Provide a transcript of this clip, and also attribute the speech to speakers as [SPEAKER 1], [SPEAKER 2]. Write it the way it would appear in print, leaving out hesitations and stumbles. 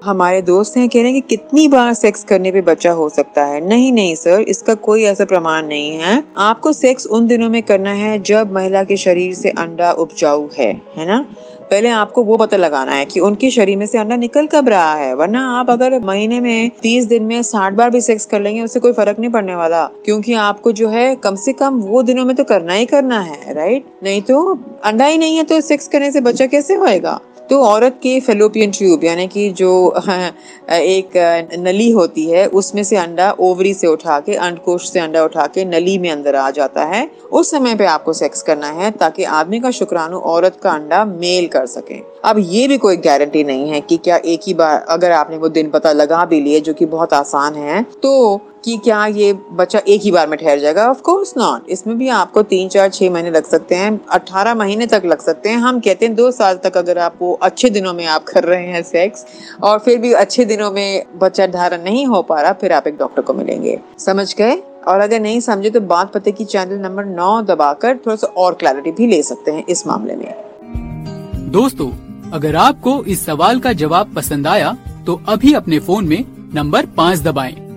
[SPEAKER 1] हमारे दोस्त हैं कह रहे हैं कि कितनी बार सेक्स करने पे बच्चा हो सकता है। नहीं नहीं सर, इसका कोई ऐसा प्रमाण नहीं है। आपको सेक्स उन दिनों में करना है जब महिला के शरीर से अंडा उपजाऊ है ना। पहले आपको वो पता लगाना है कि उनके शरीर में से अंडा निकल कब रहा है, वरना आप अगर महीने में 30 दिन में 60 बार भी सेक्स कर लेंगे उससे कोई फर्क नहीं पड़ने वाला, क्योंकि आपको जो है कम से कम वो दिनों में तो करना ही करना है, राइट। नहीं तो अंडा ही नहीं है तो सेक्स करने से बच्चा कैसे होएगा। तो औरत के फेलोपियन ट्यूब यानी कि जो एक नली होती है उसमें से अंडा ओवरी से उठा के, अंडकोश से अंडा उठा के नली में अंदर आ जाता है। उस समय पे आपको सेक्स करना है ताकि आदमी का शुक्राणु औरत का अंडा मेल कर सके। अब ये भी कोई गारंटी नहीं है कि क्या एक ही बार अगर आपने वो दिन पता लगा भी लिए, जो कि बहुत आसान है, तो कि क्या ये बच्चा एक ही बार में ठहर जाएगा। Of course not. इसमें भी आपको 3, 4, 6 महीने लग सकते हैं, 18 महीने तक लग सकते हैं। हम कहते हैं 2 साल तक अगर आप वो अच्छे दिनों में आप कर रहे हैं सेक्स और फिर भी अच्छे दिनों में बच्चा धारण नहीं हो पा रहा, फिर आप एक डॉक्टर को मिलेंगे। समझ गए। और अगर नहीं समझे तो बात पते की चैनल नंबर 9 दबाकर थोड़ा सा और क्लैरिटी भी ले सकते हैं इस मामले में।
[SPEAKER 2] दोस्तों, अगर आपको इस सवाल का जवाब पसंद आया तो अभी अपने फोन में नंबर 5 दबाएं।